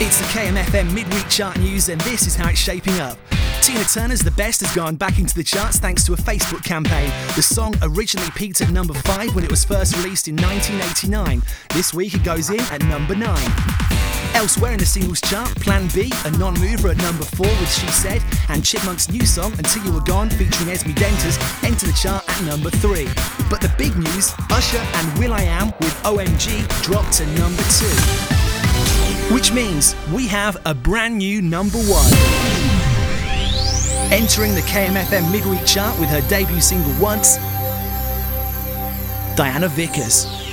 It's the KMFM midweek chart news, and this is how it's shaping up. Tina Turner's The Best has gone back into the charts thanks to a Facebook campaign. The song originally peaked at number 5 when it was first released in 1989. This week it goes in at number 9. Elsewhere in the singles chart, Plan B, a non-mover at number 4 with She Said, and Chipmunk's new song, Until You Were Gone, featuring Esme Denters, enter the chart at number 3. But the big news, Usher and will.i.am with OMG dropped to number 2. Which means we have a brand new number 1. Entering the KMFM midweek chart with her debut single Once, Diana Vickers.